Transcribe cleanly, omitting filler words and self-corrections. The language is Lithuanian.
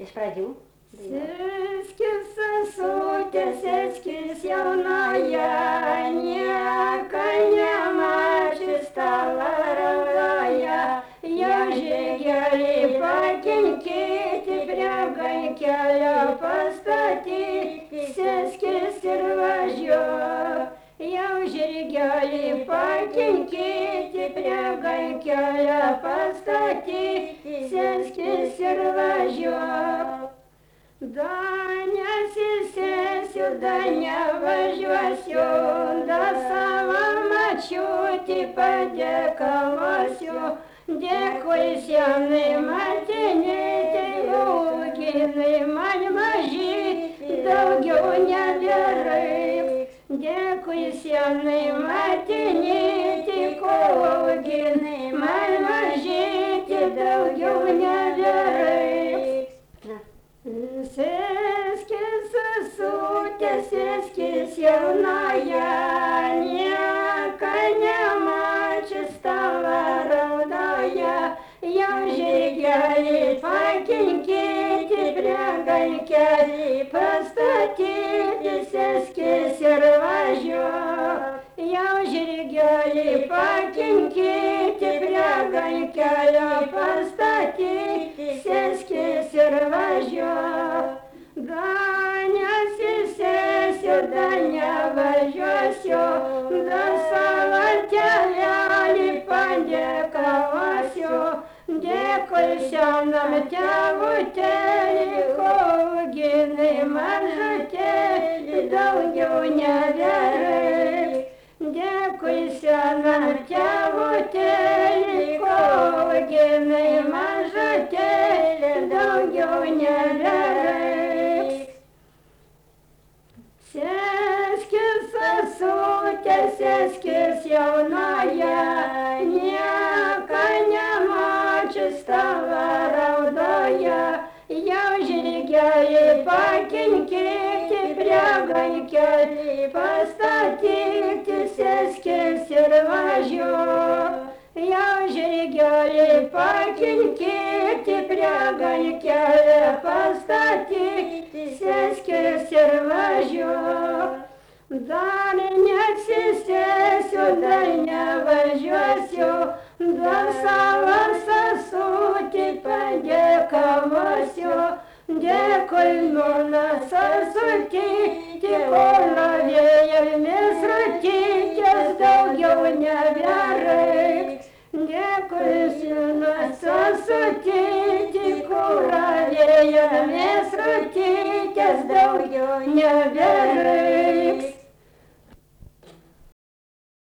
Iš pradžių. Sėskis sesutė, sėskis jaunoje, nieko nemačius tavo raudoje. Jau žirgelį pakinkyti, prie gaikelio pastatyti, sėskis ir važiuok. Jau žirgelį pakinkyti, prie gaikelio pastatyti, sėskis ir važiuok. Da nesisėsiu, da nevažiuosiu, da savo mačiutį padėkavosiu. Dėkui senai martinytei, auginai man maži, daugiau nebereiks. Dėkui senai martinytei, auginai man mažyti, daugiau nebereiks. Sėskis sesutė, sėskis jaunoje, nieko nemačius tavo raudoje. Jau žirgelį pakinkyti, prie gaikelį pastatyti, sėskis ir važiuok. Jau žirgelį pakinkiti, prie gaikelio pastatyti, sėskis ir važiuok. Da nesisėsiu, da nevažiuosiu, da savo tėvelį padėkavosiu. Dėkui senam tėvutėlį, auginai mažutėlį, daugiau nebereiks. Dėkui senam tėvutėlį, auginai mažutėlį, daugiau nebereiks. Sėskis sesutė, sėskis jaunoje, nieko nemačius tavo raudoje. Jau žirgelį pakinkyti, prie gaikelį pastatyti, sėskis ir važiuok. Jau žirgelį pakinkiti, prie gaikelį pastatyti, sėskis ir važiuok. Dar nesisėsiu, dar nevažiuosiu, dar savo sesutį padėkavosiu. Dėkui mano sesutį, tik olavėjomis ratytės daugiau nebereiks. Dėkui mano sesutį, tik olavėjomis ratytės daugiau nebereiks.